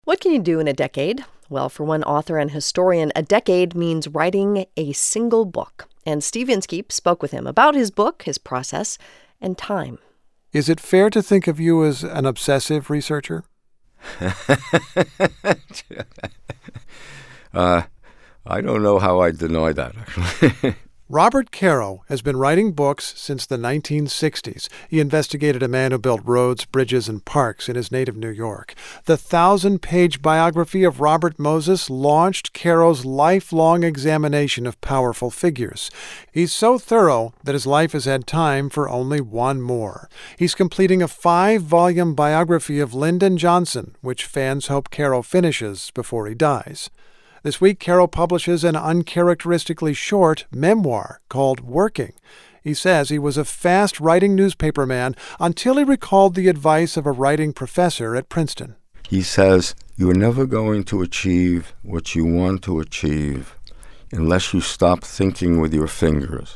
What can you do in a decade? Well, for one author and historian, a decade means writing a single book. And Steve Inskeep spoke with him about his book, his process, and time. Is it fair to think of you as an obsessive researcher? I don't know how I deny that, actually. Robert Caro has been writing books since the 1960s. He investigated a man who built roads, bridges, and parks in his native New York. The 1,000-page biography of Robert Moses launched Caro's lifelong examination of powerful figures. He's so thorough that his life has had time for only one more. He's completing a 5-volume biography of Lyndon Johnson, which fans hope Caro finishes before he dies. This week, Caro publishes an uncharacteristically short memoir called Working. He says he was a fast-writing newspaperman until he recalled the advice of a writing professor at Princeton. He says, you're never going to achieve what you want to achieve unless you stop thinking with your fingers.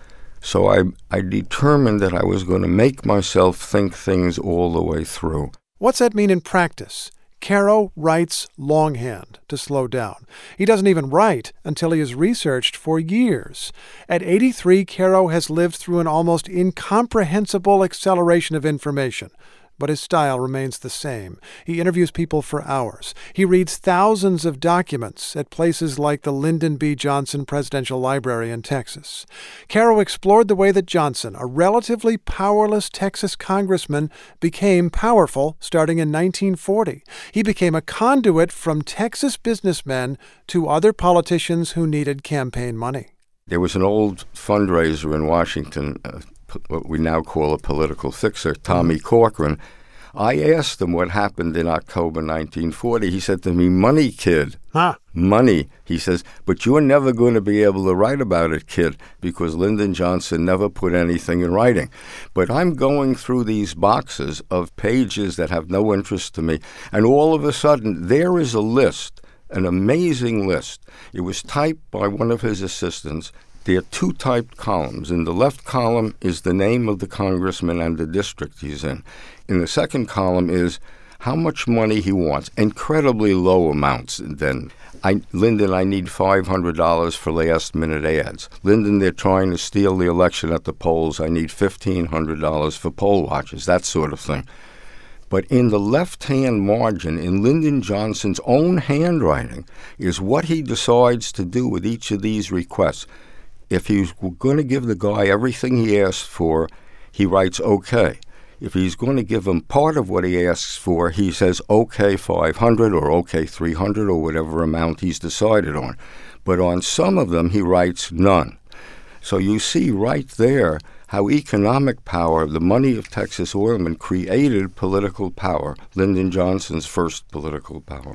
So I determined that I was going to make myself think things all the way through. What's that mean in practice? Caro writes longhand to slow down. He doesn't even write until he has researched for years. At 83, Caro has lived through an almost incomprehensible acceleration of information. But his style remains the same. He interviews people for hours. He reads thousands of documents at places like the Lyndon B. Johnson Presidential Library in Texas. Caro explored the way that Johnson, a relatively powerless Texas congressman, became powerful starting in 1940. He became a conduit from Texas businessmen to other politicians who needed campaign money. There was an old fundraiser in Washington, what we now call a political fixer, Tommy Corcoran. I asked him what happened in October 1940. He said to me, money, kid. Money. He says, but you're never going to be able to write about it, kid, because Lyndon Johnson never put anything in writing. But I'm going through these boxes of pages that have no interest to me, and all of a sudden there is a list, an amazing list. It was typed by one of his assistants. There are 2 typed columns. In the left column is the name of the congressman and the district he's in. In the second column is how much money he wants, incredibly low amounts. Then, Lyndon, I need $500 for last-minute ads. Lyndon, they're trying to steal the election at the polls. I need $1,500 for poll watchers, that sort of thing. But in the left-hand margin, in Lyndon Johnson's own handwriting, is what he decides to do with each of these requests. If he's going to give the guy everything he asked for, he writes okay. If he's going to give him part of what he asks for, he says okay 500 or okay 300 or whatever amount he's decided on. But on some of them, he writes none. So you see right there how economic power, the money of Texas oilmen, created political power, Lyndon Johnson's first political power.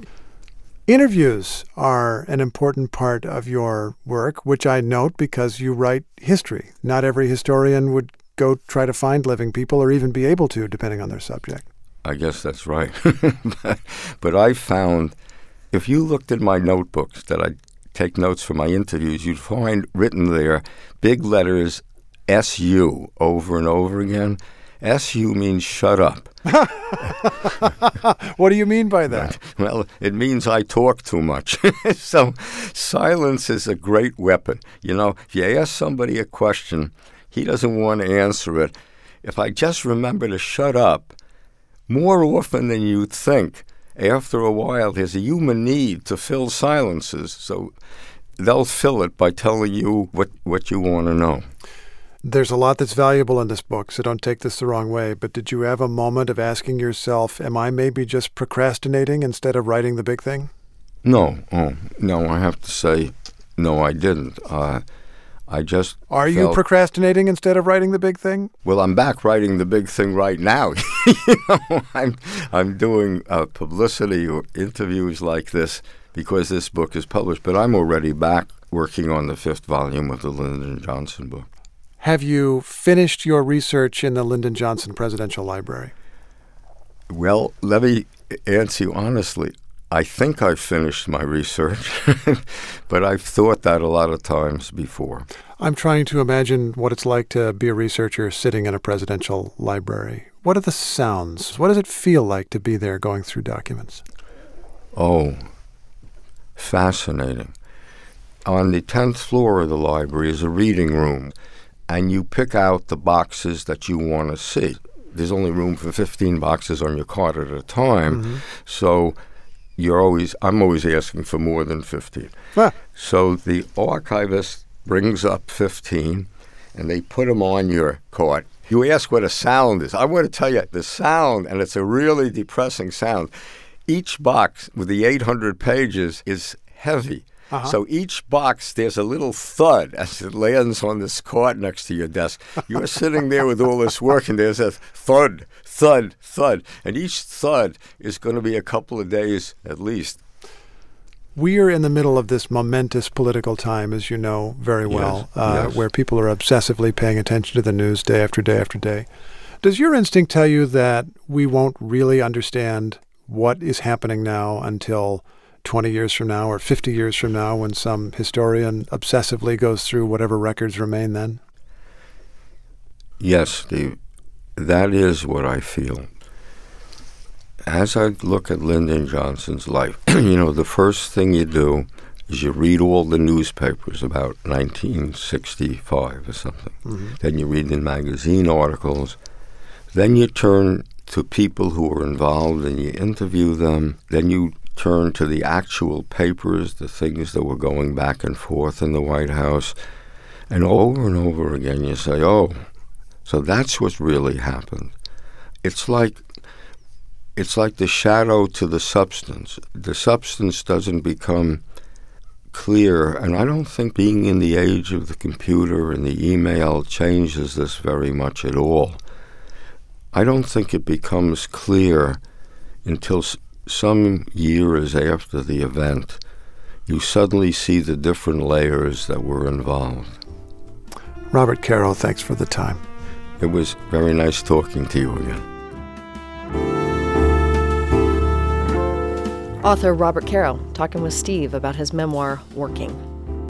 Interviews are an important part of your work, which I note because you write history. Not every historian would go try to find living people or even be able to, depending on their subject. I guess that's right. But I found, if you looked at my notebooks that I take notes for my interviews, you'd find written there big letters SU over and over again. SU means shut up. What do you mean by that? Well, it means I talk too much. So silence is a great weapon. You know, if you ask somebody a question, he doesn't want to answer it. If I just remember to shut up, more often than you'd think, after a while, there's a human need to fill silences. So they'll fill it by telling you what you want to know. There's a lot that's valuable in this book, so don't take this the wrong way. But did you have a moment of asking yourself, am I maybe just procrastinating instead of writing the big thing? No. No, I have to say, no, I didn't. I just Are you procrastinating instead of writing the big thing? Well, I'm back writing the big thing right now. You know, I'm doing publicity or interviews like this because this book is published, but I'm already back working on the 5th volume of the Lyndon Johnson book. Have you finished your research in the Lyndon Johnson Presidential Library? Well, let me answer you honestly. I think I've finished my research, but I've thought that a lot of times before. I'm trying to imagine what it's like to be a researcher sitting in a presidential library. What are the sounds? What does it feel like to be there going through documents? Oh, fascinating. On the 10th floor of the library is a reading room, and you pick out the boxes that you want to see. There's only room for 15 boxes on your cart at a time, so I'm always asking for more than 15. Ah. So the archivist brings up 15, and they put them on your cart. You ask what a sound is. I want to tell you, the sound, and it's a really depressing sound. Each box with the 800 pages is heavy. So each box, there's a little thud as it lands on this cart next to your desk. You're sitting there with all this work, and there's a thud, thud, thud. And each thud is going to be a couple of days at least. We're in the middle of this momentous political time, as you know very well, Yes. where people are obsessively paying attention to the news day after day after day. Does your instinct tell you that we won't really understand what is happening now until 20 years from now or 50 years from now, when some historian obsessively goes through whatever records remain then? Yes, Steve, that is what I feel. As I look at Lyndon Johnson's life, the first thing you do is you read all the newspapers about 1965 or something. Then you read the magazine articles. Then you turn to people who were involved and you interview them. Then you turn to the actual papers, the things that were going back and forth in the White House. And over again you say, oh, so that's what really happened. It's like the shadow to the substance. The substance doesn't become clear, and I don't think being in the age of the computer and the email changes this very much at all. I don't think it becomes clear until some years after the event. You suddenly see the different layers that were involved. Robert Caro, thanks for the time. It was very nice talking to you again. Author Robert Caro talking with Steve about his memoir, Working.